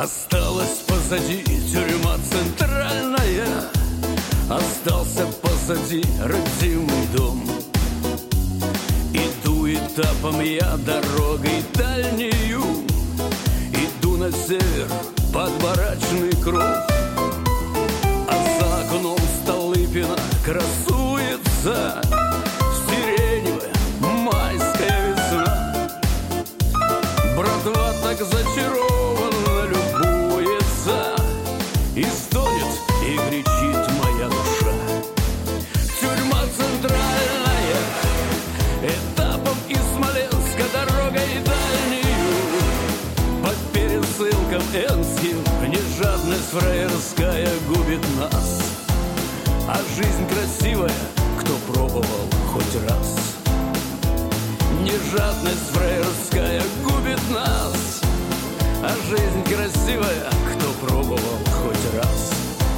Осталась позади тюрьма центральная, остался позади родимый дом. Иду этапом я дорогой дальнею, иду на север под барачный кров. А за окном Столыпина красуется сиреневая майская весна. Братва так зачарованно любуется, и стонет, и кричит моя душа. Тюрьма центральная, этапом из Смоленска дорогой дальнею, под пересылком Энским нежадность фраерская губит нас. А жизнь красивая, кто пробовал хоть раз. Нежадность фраерская губит нас, а жизнь красивая, кто пробовал хоть раз.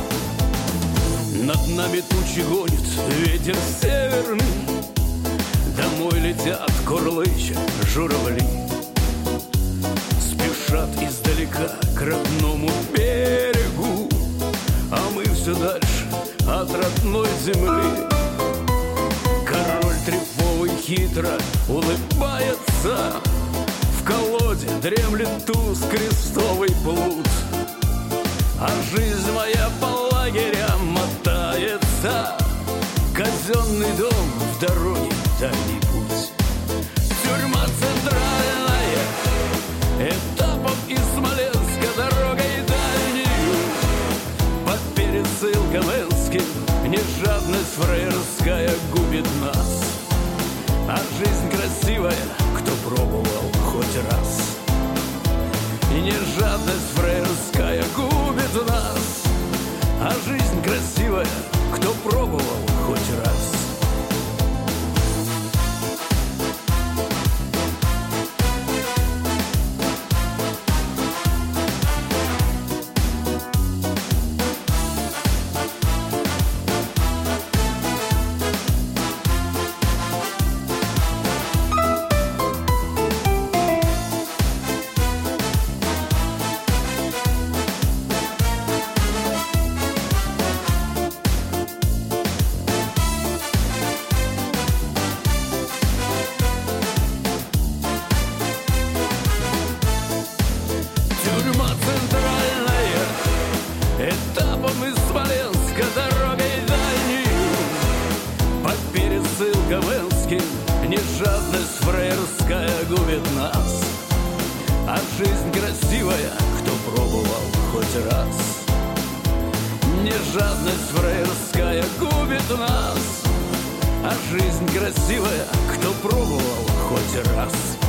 Над нами тучи гонит ветер северный, домой летят курлыча журавли. Спешат издалека к родному берегу, а мы все дальше от родной земли. Король трефовый хитро улыбается, в колоде дремлет туз крестовый плут. А жизнь моя по лагерям мотается, казенный дом в дороге дальний путь. Тюрьма центральная, этапом из Смоленска дорогой дальнею, под пересылком Энским нежадность фраерская губит нас. А жизнь красивая, кто пробовал хоть раз. И нежадность фраерская губит нас, а жизнь красивая, кто пробовал хоть раз. Тюрьма центральная, этапом из Смоленска дорогой дальнею, под пересылком Энским нежадность фраерская губит нас. А жизнь красивая, кто пробовал хоть раз. Нежадность фраерская губит нас, а жизнь красивая, кто пробовал хоть раз.